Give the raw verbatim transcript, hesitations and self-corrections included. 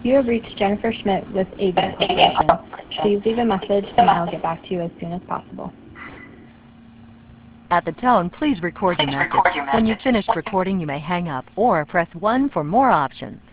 You have reached Jennifer Schmidt with Avon Corporation. Please leave a message and I'll get back to you as soon as possible. At the tone, please record your message. When you've finished recording, you may hang up or press one for more options.